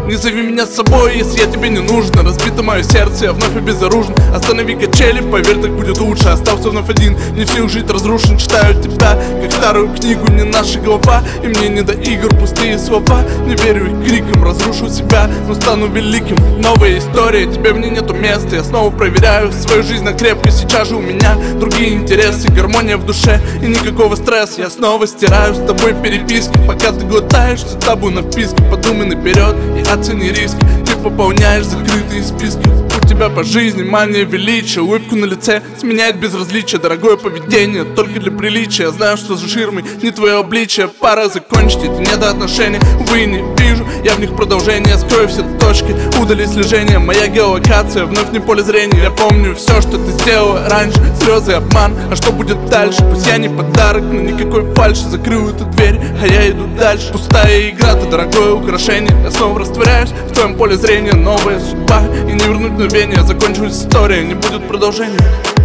Не зови меня с собой, если я тебе не нужен. Разбито мое сердце, я вновь обезоружен. Останови качели, поверь, так будет лучше. Остался вновь один, не в силах жить разрушен. Читаю тебя, как старую книгу, не наша голова. И мне не до игр, пустые слова. Не верю их крикам, разрушу себя, но стану великим. Новая история, тебе в ней нету места. Я снова проверяю свою жизнь на крепкость. Сейчас же у меня другие интересы, гармония в душе и никакого стресса. Я снова стираю с тобой переписки, пока ты глотаешь всю табу на вписке. Подумай наперед и оцени риски. Ты пополняешь закрытые списки. У тебя по жизни мания величия. Улыбку на лице сменяет безразличие. Дорогое поведение только для приличия. Я знаю, что за ширмой не твое обличие. Пора закончить эти недоотношения. Увы, не вижу я в них продолжение. Скрою все точки, удали слежение. Моя геолокация вновь не поле зрения. Я помню все, что ты сделала раньше. Слезы, обман, а что будет дальше? Пусть я не подарок, но никакой фальши. Закрыл эту дверь, а я иду дальше. Пустая игра, ты дорогое украшение. Я снова растворяюсь в твоем поле зрения. Новая судьба и не вернуть мгновение. Закончилась история, не будет продолжения.